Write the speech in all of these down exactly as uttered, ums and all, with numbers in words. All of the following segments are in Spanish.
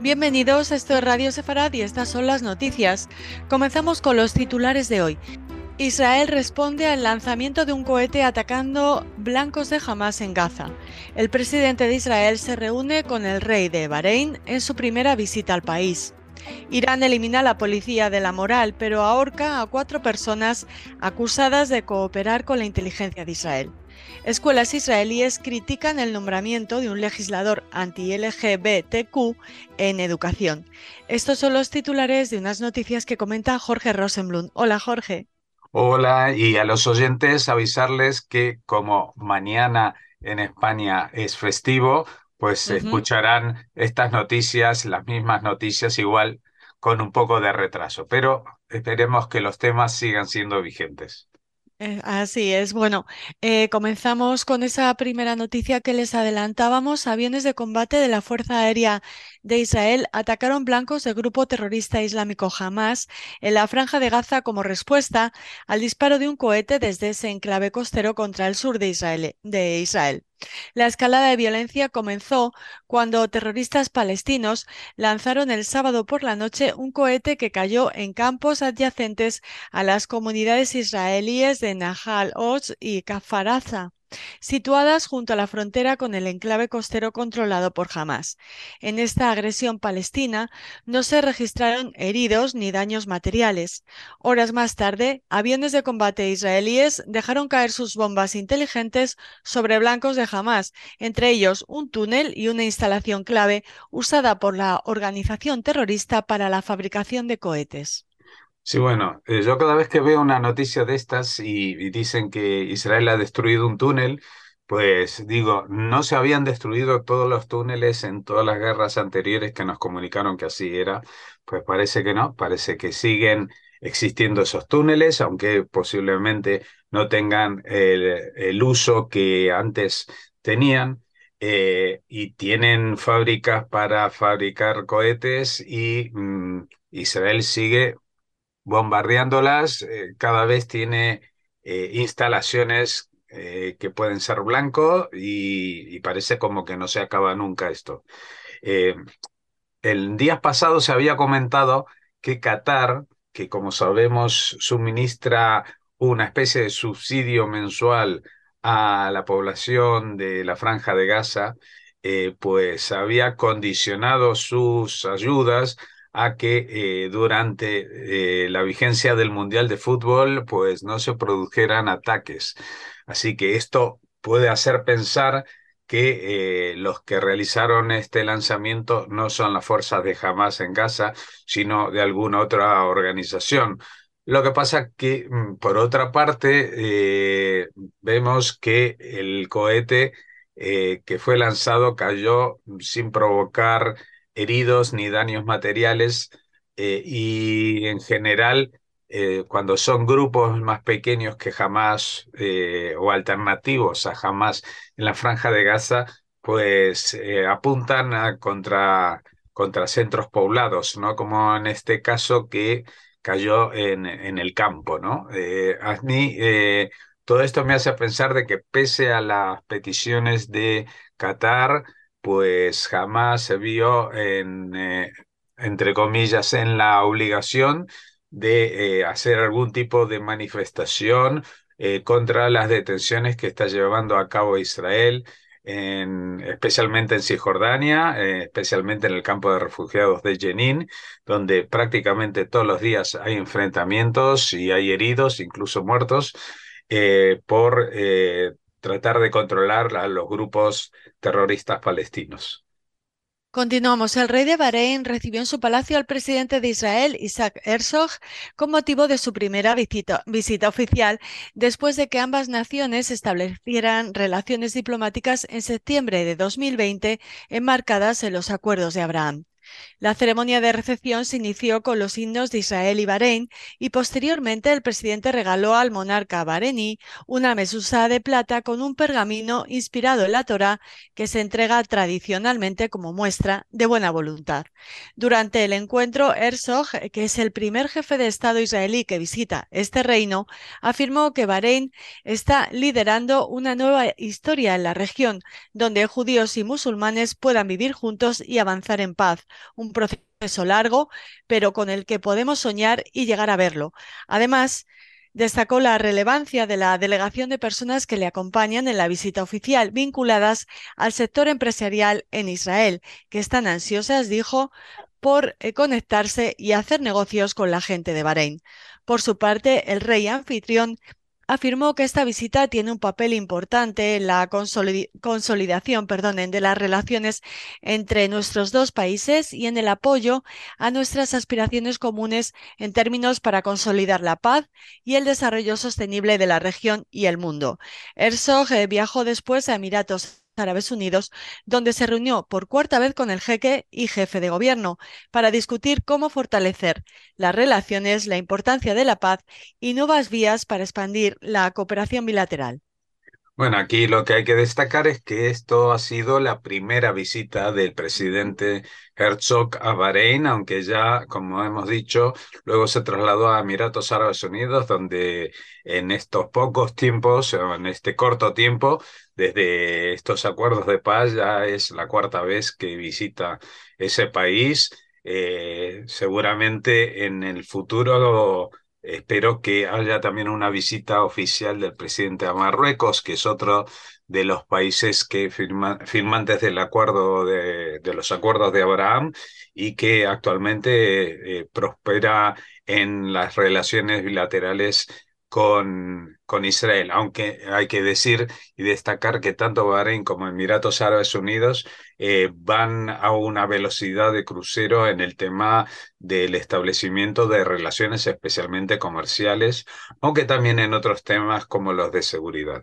Bienvenidos, esto es Radio Sefarad y estas son las noticias. Comenzamos con los titulares de hoy. Israel responde al lanzamiento de un cohete atacando blancos de Hamás en Gaza. El presidente de Israel se reúne con el rey de Bahrein en su primera visita al país. Irán elimina a la policía de la moral, pero ahorca a cuatro personas acusadas de cooperar con la inteligencia de Israel. Escuelas israelíes critican el nombramiento de un legislador anti-L G B T Q en educación. Estos son los titulares de unas noticias que comenta Jorge Rosenblum. Hola, Jorge. Hola, y a los oyentes avisarles que como mañana en España es festivo, pues Ujú. escucharán estas noticias, las mismas noticias, igual con un poco de retraso, pero esperemos que los temas sigan siendo vigentes. Eh, así es. Bueno, eh, comenzamos con esa primera noticia que les adelantábamos. Aviones de combate de la Fuerza Aérea de Israel atacaron blancos del grupo terrorista islámico Hamás en la Franja de Gaza como respuesta al disparo de un cohete desde ese enclave costero contra el sur de Israel. de Israel. La escalada de violencia comenzó cuando terroristas palestinos lanzaron el sábado por la noche un cohete que cayó en campos adyacentes a las comunidades israelíes de Nahal Oz y Kfar Aza, situadas junto a la frontera con el enclave costero controlado por Hamás. En esta agresión palestina no se registraron heridos ni daños materiales. Horas más tarde, aviones de combate israelíes dejaron caer sus bombas inteligentes sobre blancos de Hamás, entre ellos un túnel y una instalación clave usada por la organización terrorista para la fabricación de cohetes. Sí, bueno, eh, yo cada vez que veo una noticia de estas y, y dicen que Israel ha destruido un túnel, pues digo, no se habían destruido todos los túneles en todas las guerras anteriores que nos comunicaron que así era. Pues parece que no, parece que siguen existiendo esos túneles, aunque posiblemente no tengan el, el uso que antes tenían. Eh, y tienen fábricas para fabricar cohetes y mm, Israel sigue bombardeándolas, eh, cada vez tiene eh, instalaciones eh, que pueden ser blanco y, y parece como que no se acaba nunca esto. Eh, el día pasado se había comentado que Qatar, que como sabemos suministra una especie de subsidio mensual a la población de la Franja de Gaza, eh, pues había condicionado sus ayudas a que eh, durante eh, la vigencia del Mundial de Fútbol pues no se produjeran ataques. Así que esto puede hacer pensar que eh, los que realizaron este lanzamiento no son las fuerzas de Hamas en Gaza, sino de alguna otra organización. Lo que pasa que, mm, por otra parte, eh, vemos que el cohete eh, que fue lanzado cayó sin provocar heridos ni daños materiales eh, y en general eh, cuando son grupos más pequeños que Hamas eh, o alternativos a Hamas en la Franja de Gaza, pues eh, apuntan a contra, contra centros poblados, ¿no? Como en este caso que cayó en, en el campo, ¿no? Eh, a mí eh, todo esto me hace pensar de que pese a las peticiones de Qatar, pues jamás se vio en, eh, entre comillas, en la obligación de eh, hacer algún tipo de manifestación eh, contra las detenciones que está llevando a cabo Israel, en- especialmente en Cisjordania, eh, especialmente en el campo de refugiados de Jenin, donde prácticamente todos los días hay enfrentamientos y hay heridos, incluso muertos, eh, por eh, tratar de controlar a los grupos terroristas palestinos. Continuamos. El rey de Bahrein recibió en su palacio al presidente de Israel, Isaac Herzog, con motivo de su primera visita, visita oficial, después de que ambas naciones establecieran relaciones diplomáticas en septiembre de dos mil veinte, enmarcadas en los acuerdos de Abraham. La ceremonia de recepción se inició con los himnos de Israel y Bahrein y posteriormente el presidente regaló al monarca bahrení una mesusa de plata con un pergamino inspirado en la Torá que se entrega tradicionalmente como muestra de buena voluntad. Durante el encuentro, Herzog, que es el primer jefe de Estado israelí que visita este reino, afirmó que Bahrein está liderando una nueva historia en la región, donde judíos y musulmanes puedan vivir juntos y avanzar en paz, un proceso largo, pero con el que podemos soñar y llegar a verlo. Además, destacó la relevancia de la delegación de personas que le acompañan en la visita oficial, vinculadas al sector empresarial en Israel, que están ansiosas, dijo, por eh, conectarse y hacer negocios con la gente de Bahrein. Por su parte, el rey anfitrión afirmó que esta visita tiene un papel importante en la consolid consolidación, perdonen, de las relaciones entre nuestros dos países y en el apoyo a nuestras aspiraciones comunes en términos para consolidar la paz y el desarrollo sostenible de la región y el mundo. Herzog eh, viajó después a Emiratos Árabes Unidos, donde se reunió por cuarta vez con el jeque y jefe de gobierno para discutir cómo fortalecer las relaciones, la importancia de la paz y nuevas vías para expandir la cooperación bilateral. Bueno, aquí lo que hay que destacar es que esto ha sido la primera visita del presidente Herzog a Bahrein, aunque ya, como hemos dicho, luego se trasladó a Emiratos Árabes Unidos, donde en estos pocos tiempos, o en este corto tiempo, desde estos acuerdos de paz, ya es la cuarta vez que visita ese país. Eh, seguramente en el futuro espero que haya también una visita oficial del presidente a Marruecos, que es otro de los países que firma- firmantes del acuerdo de, de los acuerdos de Abraham y que actualmente eh, prospera en las relaciones bilaterales con, con Israel. Aunque hay que decir y destacar que tanto Bahrein como Emiratos Árabes Unidos eh, van a una velocidad de crucero en el tema del establecimiento de relaciones especialmente comerciales, aunque también en otros temas como los de seguridad.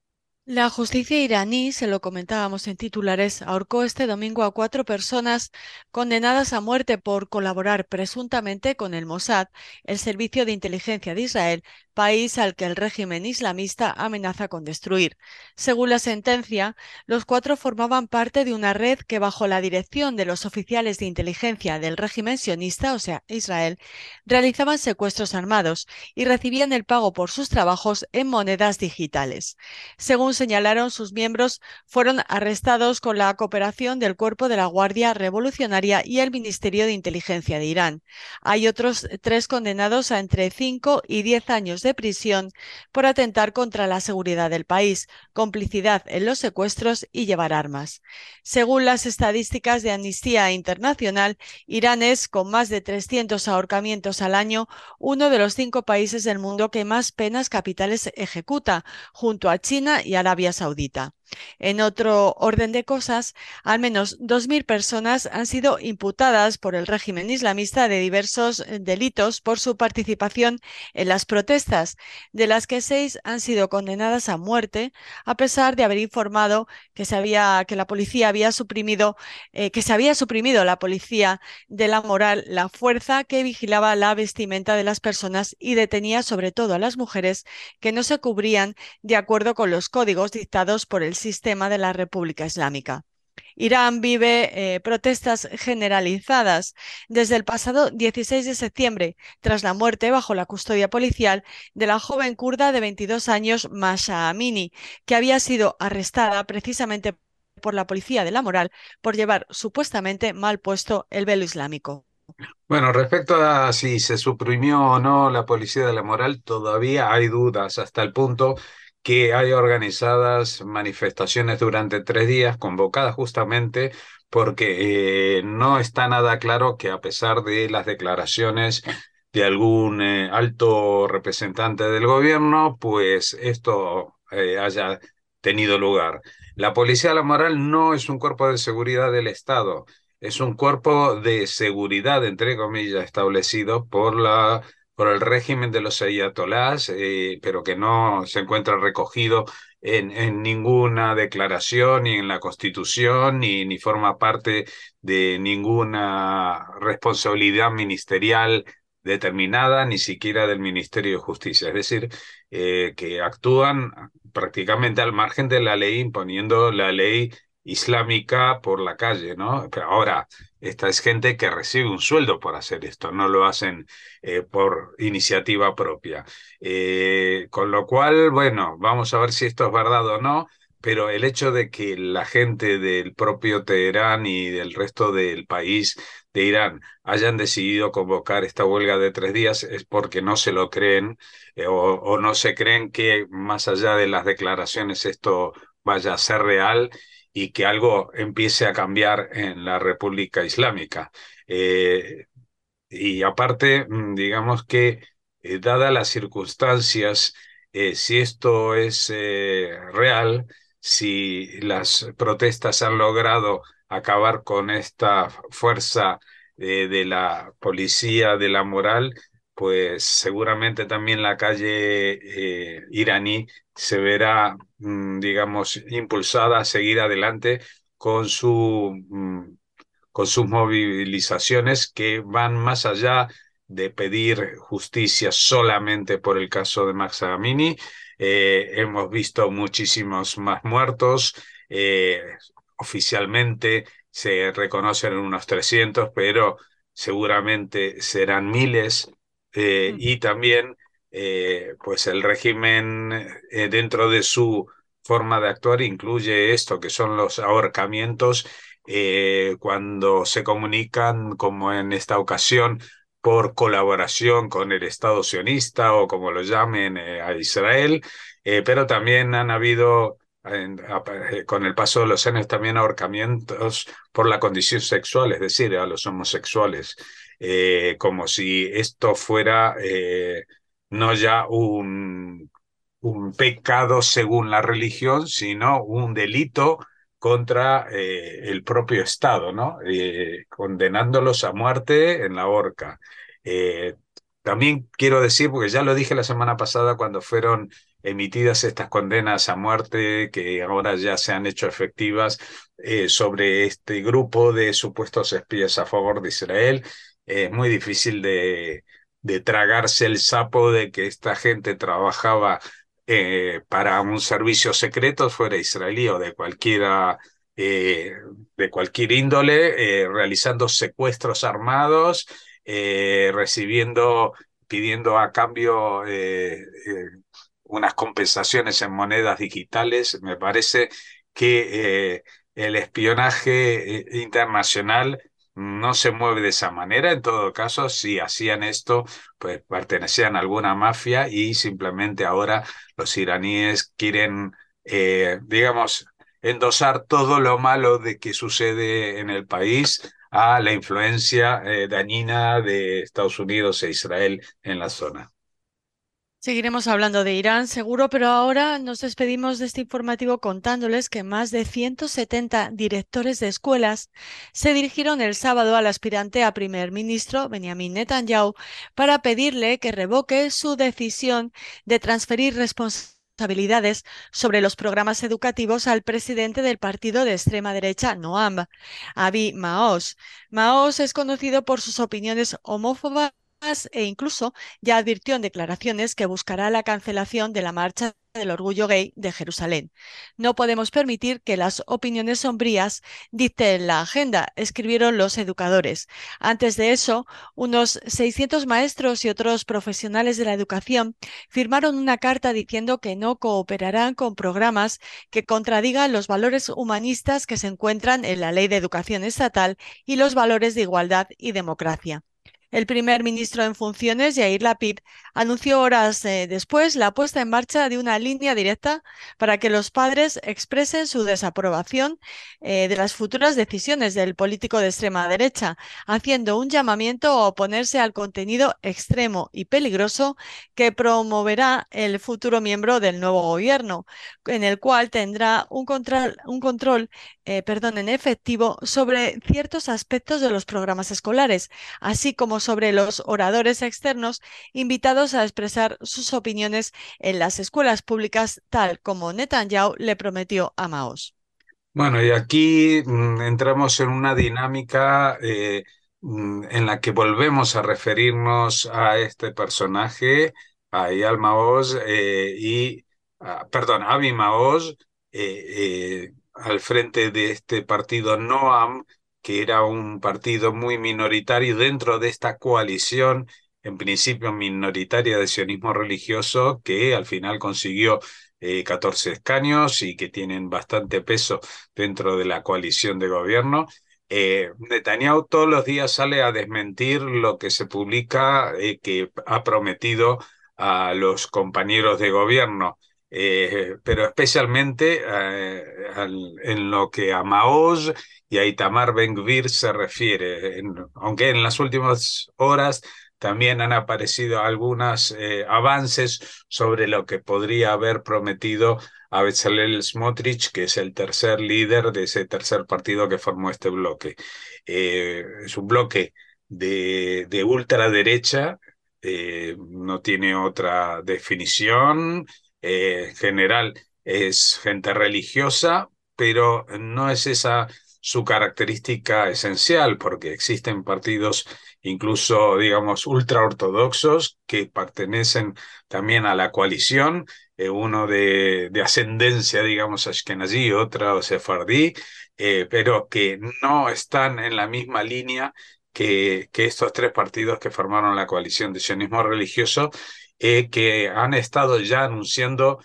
La justicia iraní, se lo comentábamos en titulares, ahorcó este domingo a cuatro personas condenadas a muerte por colaborar presuntamente con el Mossad, el servicio de inteligencia de Israel, país al que el régimen islamista amenaza con destruir. Según la sentencia, los cuatro formaban parte de una red que, bajo la dirección de los oficiales de inteligencia del régimen sionista, o sea, Israel, realizaban secuestros armados y recibían el pago por sus trabajos en monedas digitales. Según señalaron, sus miembros fueron arrestados con la cooperación del Cuerpo de la Guardia Revolucionaria y el Ministerio de Inteligencia de Irán. Hay otros tres condenados a entre cinco y diez años de prisión por atentar contra la seguridad del país, complicidad en los secuestros y llevar armas. Según las estadísticas de Amnistía Internacional, Irán es, con más de trescientos ahorcamientos al año, uno de los cinco países del mundo que más penas capitales ejecuta, junto a China y Arabia Saudita. En otro orden de cosas, al menos dos mil personas han sido imputadas por el régimen islamista de diversos eh, delitos por su participación en las protestas, de las que seis han sido condenadas a muerte, a pesar de haber informado que se había, que la policía había suprimido, eh, que se había suprimido la policía de la moral, la fuerza que vigilaba la vestimenta de las personas y detenía sobre todo a las mujeres que no se cubrían de acuerdo con los códigos dictados por el sistema de la República Islámica. Irán vive eh, protestas generalizadas desde el pasado dieciséis de septiembre, tras la muerte bajo la custodia policial de la joven kurda de veintidós años, Masha Amini, que había sido arrestada precisamente por la policía de la moral por llevar supuestamente mal puesto el velo islámico. Bueno, respecto a si se suprimió o no la policía de la moral, todavía hay dudas hasta el punto que hay organizadas manifestaciones durante tres días convocadas justamente porque eh, no está nada claro que a pesar de las declaraciones de algún eh, alto representante del gobierno, pues esto eh, haya tenido lugar. La policía de la moral no es un cuerpo de seguridad del Estado, es un cuerpo de seguridad, entre comillas, establecido por la, por el régimen de los ayatolás, eh, pero que no se encuentra recogido en, en ninguna declaración, ni en la Constitución, ni, ni forma parte de ninguna responsabilidad ministerial determinada, ni siquiera del Ministerio de Justicia. Es decir, eh, que actúan prácticamente al margen de la ley, imponiendo la ley islámica por la calle, ¿no? Pero ahora, esta es gente que recibe un sueldo por hacer esto, no lo hacen eh, por iniciativa propia. Eh, con lo cual, bueno, vamos a ver si esto es verdad o no. pero el hecho de que la gente del propio Teherán y del resto del país de Irán hayan decidido convocar esta huelga de tres días es porque no se lo creen, eh, o, o no se creen que más allá de las declaraciones esto vaya a ser real y que algo empiece a cambiar en la República Islámica. Eh, y aparte, mm, digamos que, eh, dadas las circunstancias, eh, si esto es eh, real, si las protestas han logrado acabar con esta fuerza eh, de la policía de la moral, pues seguramente también la calle eh, iraní se verá, mm, digamos, impulsada a seguir adelante con su mm, con sus movilizaciones que van más allá de pedir justicia solamente por el caso de Max Amini. Eh, hemos visto muchísimos más muertos. Eh, oficialmente se reconocen unos trescientos, pero seguramente serán miles. Eh, Mm. y también, eh, pues el régimen, eh, dentro de su forma de actuar, incluye esto, que son los ahorcamientos eh, cuando se comunican, como en esta ocasión, por colaboración con el Estado sionista o como lo llamen, eh, a Israel, eh, pero también han habido, en- a- eh, con el paso de los años, también ahorcamientos por la condición sexual, es decir, a los homosexuales, eh, como si esto fuera eh, no ya un un pecado según la religión, sino un delito contra eh, el propio Estado, ¿no? Eh, condenándolos a muerte en la horca. Eh, También quiero decir, porque ya lo dije la semana pasada cuando fueron emitidas estas condenas a muerte, que ahora ya se han hecho efectivas, eh, sobre este grupo de supuestos espías a favor de Israel. Es muy difícil de, de tragarse el sapo de que esta gente trabajaba eh, para un servicio secreto, fuera israelí o de cualquiera, eh, de cualquier índole, eh, realizando secuestros armados, eh, recibiendo, pidiendo a cambio eh, eh, unas compensaciones en monedas digitales. Me parece que eh, el espionaje eh, internacional no se mueve de esa manera. En todo caso, si hacían esto, pues pertenecían a alguna mafia y simplemente ahora los iraníes quieren, eh, digamos, endosar todo lo malo de que sucede en el país a la influencia eh, dañina de Estados Unidos e Israel en la zona. Seguiremos hablando de Irán, seguro, pero ahora nos despedimos de este informativo contándoles que más de ciento setenta directores de escuelas se dirigieron el sábado al aspirante a primer ministro, Benjamin Netanyahu, para pedirle que revoque su decisión de transferir responsabilidades sobre los programas educativos al presidente del partido de extrema derecha, Noam, Avi Maoz. Maoz es conocido por sus opiniones homófobas e incluso ya advirtió en declaraciones que buscará la cancelación de la Marcha del Orgullo Gay de Jerusalén. No podemos permitir que las opiniones sombrías dicten la agenda, escribieron los educadores. Antes de eso, unos seiscientos maestros y otros profesionales de la educación firmaron una carta diciendo que no cooperarán con programas que contradigan los valores humanistas que se encuentran en la Ley de Educación Estatal y los valores de igualdad y democracia. El primer ministro en funciones, Yair Lapid, anunció horas eh, después la puesta en marcha de una línea directa para que los padres expresen su desaprobación eh, de las futuras decisiones del político de extrema derecha, haciendo un llamamiento a oponerse al contenido extremo y peligroso que promoverá el futuro miembro del nuevo gobierno, en el cual tendrá un control, un control eh, perdón, en efectivo sobre ciertos aspectos de los programas escolares, así como sobre los oradores externos invitados a expresar sus opiniones en las escuelas públicas, tal como Netanyahu le prometió a Maos. Bueno, y aquí mm, entramos en una dinámica eh, mm, en la que volvemos a referirnos a este personaje, a Eyal Maoz, eh, y, ah, perdón, Avi Maoz, eh, eh, al frente de este partido Noam, que era un partido muy minoritario dentro de esta coalición, en principio minoritaria de sionismo religioso, que al final consiguió eh, catorce escaños y que tienen bastante peso dentro de la coalición de gobierno. Eh, Netanyahu todos los días sale a desmentir lo que se publica, eh, que ha prometido a los compañeros de gobierno, eh, pero especialmente eh, al- en lo que a Maoz y a Itamar Ben-Gvir se refiere. En- aunque en las últimas horas también han aparecido algunos avances sobre lo que podría haber prometido a Bezalel Smotrich, que es el tercer líder de ese tercer partido que formó este bloque. Eh, es un bloque de, de ultraderecha, eh, no tiene otra definición. Eh, en general es gente religiosa, pero no es esa su característica esencial, porque existen partidos incluso, digamos, ultraortodoxos que pertenecen también a la coalición, eh, uno de, de ascendencia, digamos, ashkenazí, otro sefardí, eh, pero que no están en la misma línea que, que estos tres partidos que formaron la coalición de sionismo religioso, eh, que han estado ya anunciando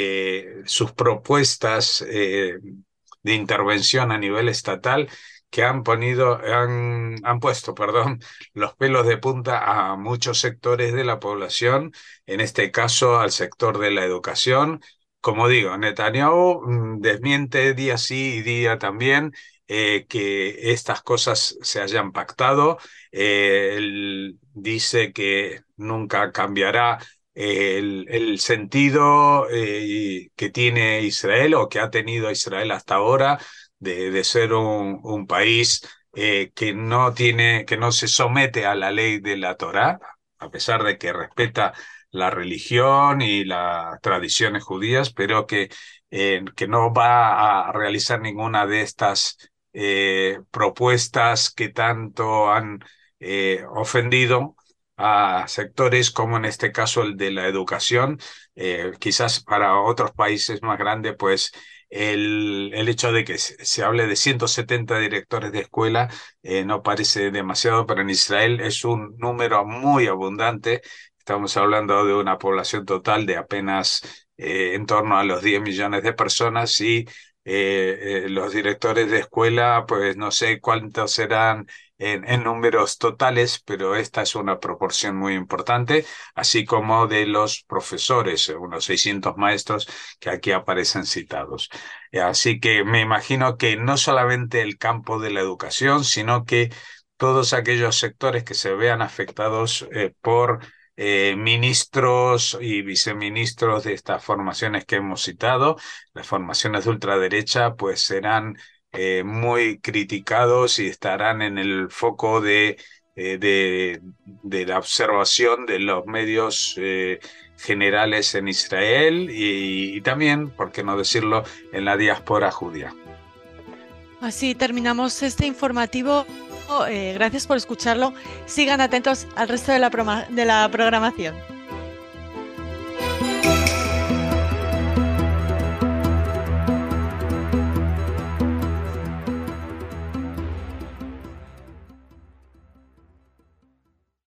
eh, sus propuestas eh, de intervención a nivel estatal, que han, ponido, han, han puesto, perdón, los pelos de punta a muchos sectores de la población, en este caso al sector de la educación. Como digo, Netanyahu mm, desmiente día sí y día también eh, que estas cosas se hayan pactado. Eh, él dice que nunca cambiará eh, el, el sentido eh, que tiene Israel o que ha tenido Israel hasta ahora de, de ser un, un país eh, que no tiene, que no se somete a la ley de la Torá, a pesar de que respeta la religión y las tradiciones judías, pero que, eh, que no va a realizar ninguna de estas eh, propuestas que tanto han eh, ofendido a sectores como en este caso el de la educación. Eh, quizás para otros países más grandes, pues el, el hecho de que se, se hable de ciento setenta directores de escuela eh, no parece demasiado, pero en Israel es un número muy abundante. Estamos hablando de una población total de apenas eh, en torno a los diez millones de personas y eh, eh, los directores de escuela, pues no sé cuántos serán en, en números totales, pero esta es una proporción muy importante, así como de los profesores, unos seiscientos maestros que aquí aparecen citados. Así que me imagino que no solamente el campo de la educación, sino que todos aquellos sectores que se vean afectados eh, por eh, ministros y viceministros de estas formaciones que hemos citado, las formaciones de ultraderecha, pues serán eh, muy criticados y estarán en el foco de, eh, de, de la observación de los medios eh, generales en Israel y, y también, por qué no decirlo, en la diáspora judía. Así terminamos este informativo. Eh, gracias por escucharlo. Sigan atentos al resto de la, de la programación.